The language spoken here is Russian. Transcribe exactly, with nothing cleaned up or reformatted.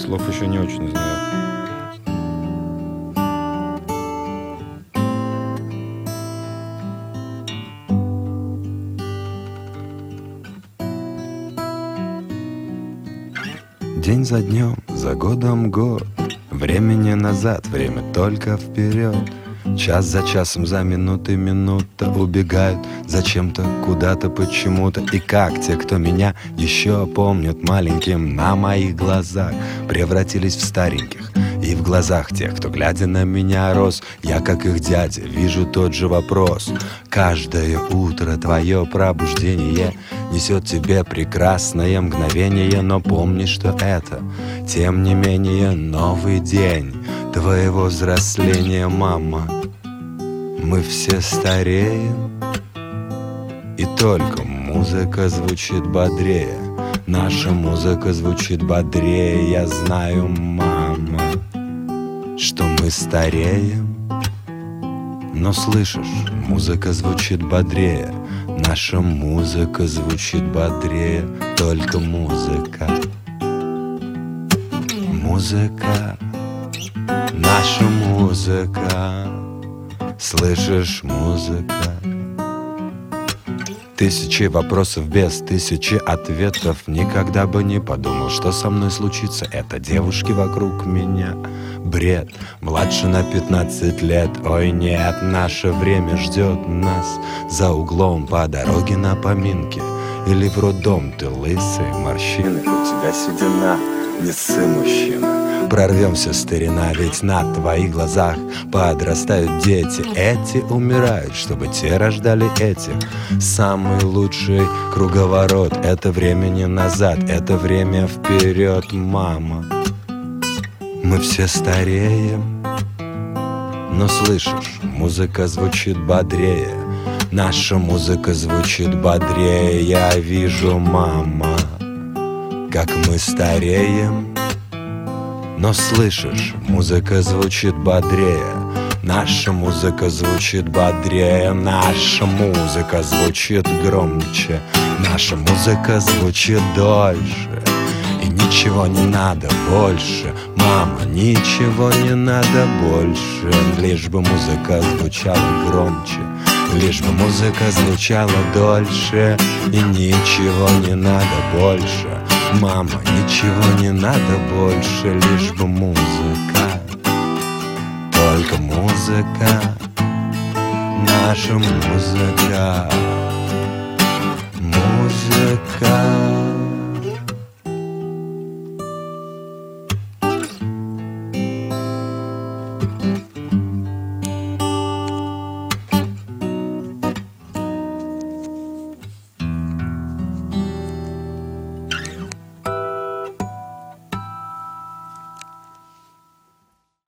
Слов еще не очень знаю. День за днем, за годом год. Времени назад, время только вперед. Час за часом, за минутой минута убегают зачем-то, куда-то, почему-то. И как те, кто меня еще помнят маленьким, на моих глазах превратились в стареньких. И в глазах тех, кто, глядя на меня, рос, я, как их дядя, вижу тот же вопрос. Каждое утро твое пробуждение несет тебе прекрасное мгновение, но помни, что это, тем не менее, новый день твоего взросления, мама. Мы все стареем, и только музыка звучит бодрее. Наша музыка звучит бодрее, я знаю, мама, что мы стареем. Но слышишь, музыка звучит бодрее. Наша музыка звучит бодрее, только музыка. Музыка, наша музыка. Слышишь, музыка. Тысячи вопросов без тысячи ответов. Никогда бы не подумал, что со мной случится. Это девушки вокруг меня бред. Младше на пятнадцать лет. Ой, нет, наше время ждет нас за углом по дороге на поминки. Или в роддом. Ты лысый, морщины, у тебя седина. Не ссы, мужчина. Прорвемся, старина, ведь на твоих глазах подрастают дети. Эти умирают, чтобы те рождали этих. Самый лучший круговорот. Это времени назад, это время вперед, мама. Мы все стареем, но слышишь, музыка звучит бодрее. Наша музыка звучит бодрее. Я вижу, мама, как мы стареем. Но слышишь, музыка звучит бодрее. Наша музыка звучит бодрее. Наша музыка звучит громче. Наша музыка звучит дольше. И ничего не надо больше, мама, ничего не надо больше. Лишь бы музыка звучала громче, лишь бы музыка звучала дольше. И ничего не надо больше, мама, ничего не надо больше. Лишь бы музыка, только музыка. Наша музыка, музыка.